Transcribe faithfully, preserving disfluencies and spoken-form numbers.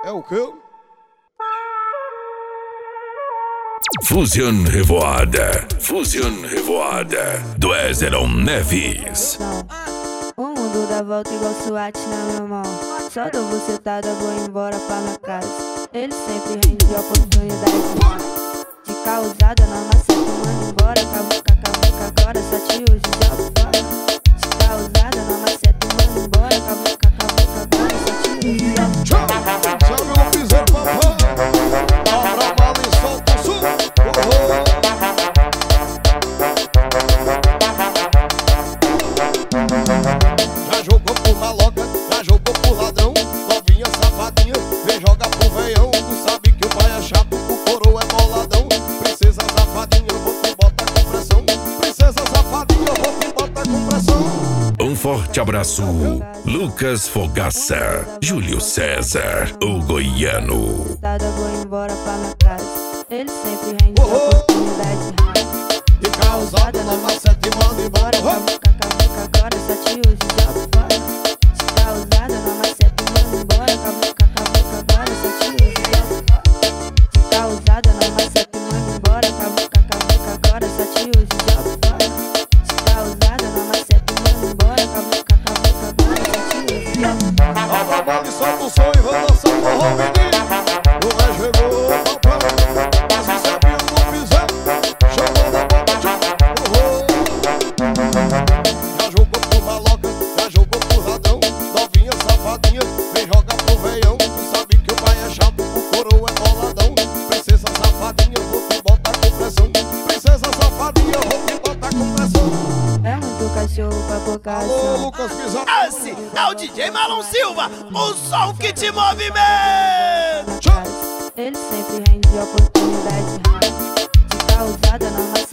É o quê? Fusion Revoada, Fusion Revoada, do Ezerão Neves. O mundo dá volta igual SWAT na minha mão. Só dou bucetada, vou embora pra minha casa. Ele sempre rende oportunidade de causada na maceta, manda embora. Cavuca, cavuca, agora só te uso e jogo fora. De causada na maceta, manda embora. Cavuca, cavuca, agora só te uso e jogo fora. Sabe o piseiro, papai? Abra a mala e solta o som. Já jogou por maloca, já jogou por ladrão. Novinha safadinha, vem jogar pro veião. Tu sabe que o pai é chato, o coroa é boladão. Princesa safadinha, eu vou te botar com pressão. Princesa safadinha, eu vou te botar com pressão. Um forte abraço, Lucas Fogaça, Júlio César, o goiano. Vou embora pra minha casa. Ele sempre rende oportunidade de causada na maceta, manda embora. Cavuca, cavuca, agora só te uso e jogo fora. De causada na maceta, manda embora. Cavuca, cavuca, agora só te uso e jogo fora. De causada na maceta, manda embora. Cavuca, cavuca, agora só te uso e jogo fora. De causada na maceta, manda embora. Cavuca, cavuca, agora só te uso e jogo fora. Abra a mala e solta o som e vou dançar forró, menino. Não é chegou, papai. Mas o sabia não fizer. Chamou na boca de forró. Já jogou por maloca, já jogou por ladrão. Novinha safadinha, vem jogar pro veião. Tu sabe que o pai é chato, o coroa é boladão. Princesa safadinha, eu vou te botar com pressão. Princesa safadinha, eu vou te botar com pressão. É muito cachorro pra pouca Alô, ação. Lucas Pisato. Esse é o D J Marlon Silva, o som que te movimenta. Ele sempre rende oportunidade de causada na maceta.